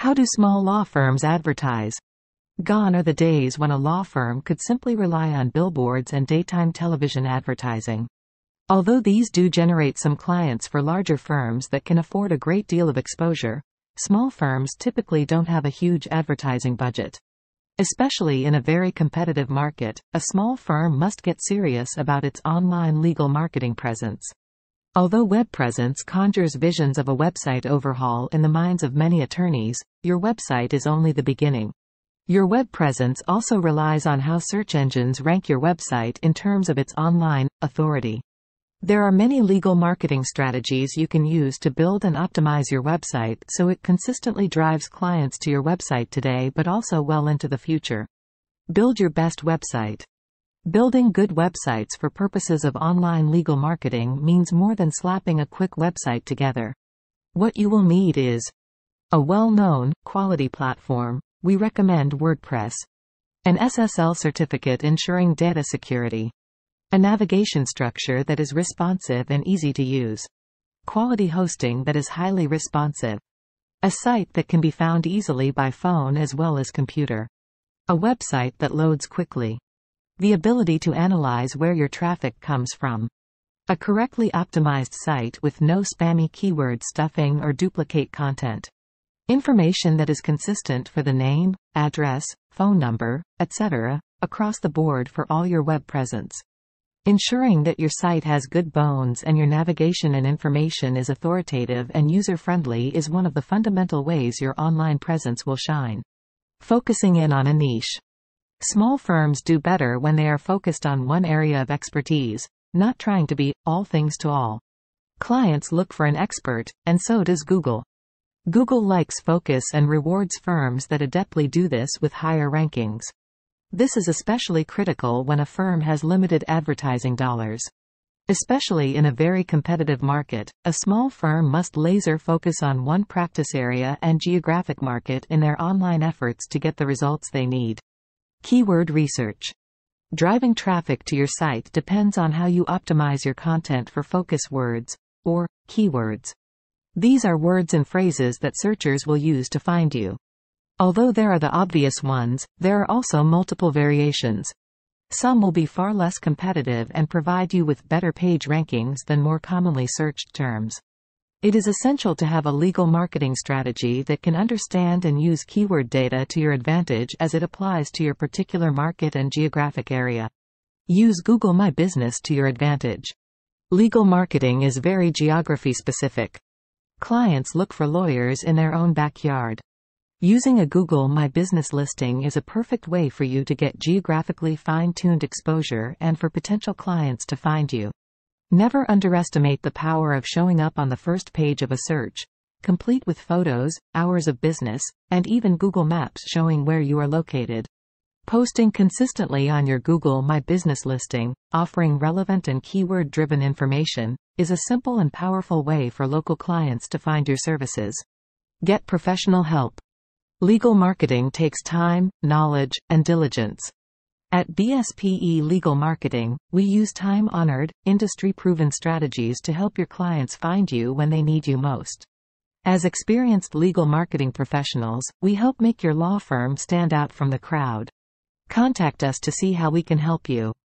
How do small law firms advertise? Gone are the days when a law firm could simply rely on billboards and daytime television advertising. Although these do generate some clients for larger firms that can afford a great deal of exposure, small firms typically don't have a huge advertising budget. Especially in a very competitive market, a small firm must get serious about its online legal marketing presence. Although web presence conjures visions of a website overhaul in the minds of many attorneys, your website is only the beginning. Your web presence also relies on how search engines rank your website in terms of its online authority. There are many legal marketing strategies you can use to build and optimize your website so it consistently drives clients to your website today but also well into the future. Build your best website. Building good websites for purposes of online legal marketing means more than slapping a quick website together. What you will need is a well-known, quality platform. We recommend WordPress. An SSL certificate ensuring data security. A navigation structure that is responsive and easy to use. Quality hosting that is highly responsive. A site that can be found easily by phone as well as computer. A website that loads quickly. The ability to analyze where your traffic comes from. A correctly optimized site with no spammy keyword stuffing or duplicate content. Information that is consistent for the name, address, phone number, etc., across the board for all your web presence. Ensuring that your site has good bones and your navigation and information is authoritative and user-friendly is one of the fundamental ways your online presence will shine. Focusing in on a niche. Small firms do better when they are focused on one area of expertise, not trying to be all things to all. Clients look for an expert, and so does Google. Google likes focus and rewards firms that adeptly do this with higher rankings. This is especially critical when a firm has limited advertising dollars. Especially in a very competitive market, a small firm must laser focus on one practice area and geographic market in their online efforts to get the results they need. Keyword research. Driving traffic to your site depends on how you optimize your content for focus words, or keywords. These are words and phrases that searchers will use to find you. Although there are the obvious ones, there are also multiple variations. Some will be far less competitive and provide you with better page rankings than more commonly searched terms. It is essential to have a legal marketing strategy that can understand and use keyword data to your advantage as it applies to your particular market and geographic area. Use Google My Business to your advantage. Legal marketing is very geography specific. Clients look for lawyers in their own backyard. Using a Google My Business listing is a perfect way for you to get geographically fine-tuned exposure and for potential clients to find you. Never underestimate the power of showing up on the first page of a search, complete with photos, hours of business, and even Google Maps showing where you are located. Posting consistently on your Google My Business listing, offering relevant and keyword-driven information, is a simple and powerful way for local clients to find your services. Get professional help. Legal marketing takes time, knowledge, and diligence. At BSPE Legal Marketing, we use time-honored, industry-proven strategies to help your clients find you when they need you most. As experienced legal marketing professionals, we help make your law firm stand out from the crowd. Contact us to see how we can help you.